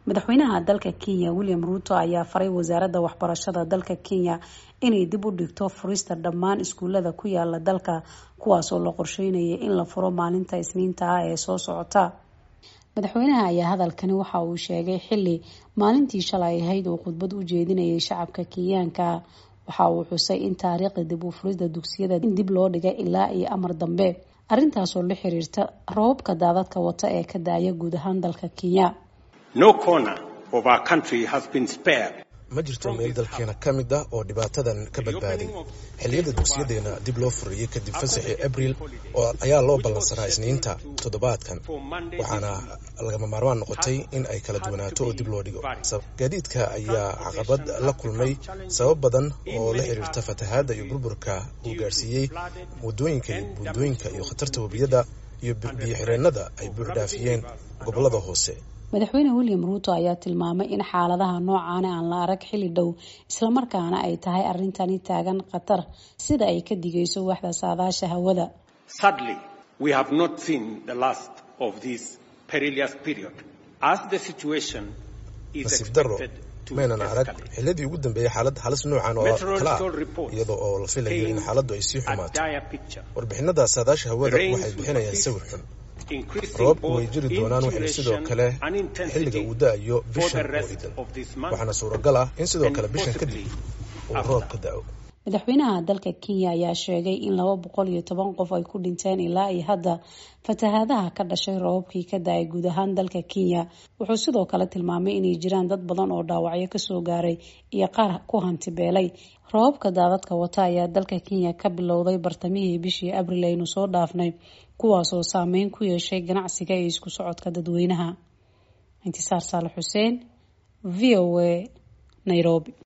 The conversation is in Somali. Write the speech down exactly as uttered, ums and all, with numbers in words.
madaxweynaha dalka Kenya William Ruto ayaa faray wasaaradda waxbarashada dalka Kenya inay dib u dhigto furista dhammaan iskuulada ku yaala dalka kuwaas oo la qorsheynayay in la furo maalinta Isniinta ah ee soo socota. madaxweynaha ayaa hadalkani waxa uu sheegay xilli maalintii shalay ahayd uu khudbad u jeedinayay shacabka Kenyaanka. waxa uu xusay in taariikhda dib u furista dugsiyada in dib loo dhigay ilaa iyo amar dambe arrintaas oo la xiriirta roobka daadadka wata ee ka daaya guud ahaan dalka Kenya. No corner of our country has been spared. ma jirto meel dalkeena ka mid ah oo dhibaatadan ka badbaaday. xilliyada dugsiyadeena dib loo furiyay kadib fasaxii Abriil oo ayaa loo ballansanaa Isniinta toddobaadkan, waxaana lagama maarmaan noqotay in ay kala duwanaato oo dib loo dhigo. gaadiidka ayaa caqabad la kulmay sabab badan oo la xiriirta fatahaadda iyo burburka uu gaarsiiyey wadooyinka iyo buundooyinka iyo khatarta webiyada iyo biyo-xireennada ay buux dhaafiyeen gobolada hoose. madaxweyne William Ruto ayaa tilmaamay in xaaladaha noocan aan la arag xilli dhow isla markaana ay tahay arrintani taagan khatar sida ay ka digayso waaxda saadaasha hawada. Sadly, we have not seen the last of this perilous period as the situation is expected to maynan arag xilladii ugu dambeeyay xaalad halis noocan oo kala ah iyadoo oo la filayo in xaaladdu ay sii xumaato. warbixinada saadaasha hawada waxay bixinayaan sawir xun. roob way jiri doonaan waxayna sidoo kale xilliga uu da'ayo bishan oo idan waxaana suuragal ah in sidoo kale bishan kadib uu roob ka da'o. madaxweynaha dalka Kenya ayaa sheegay in laba boqol iyo toban qof ay ku dhinteen ilaa iyo hadda fatahaadaha ka dhashay roobkii ka da'ay guud ahaan dalka Kenya. wuxuu sidoo kale tilmaamay inay jiraan dad badan oo dhaawacyo ka soo gaaray iyo qaar ku hanti beelay. roobka daadadka wata ayaa dalka Kenya ka bilowday bartamihii bishii Abriil aynu soo dhaafnay kuwaas oo saameyn ku yeeshay ganacsiga iyo isku socodka dadweynaha. Intisaar Saalax Xuseen, V O A, Nairobi.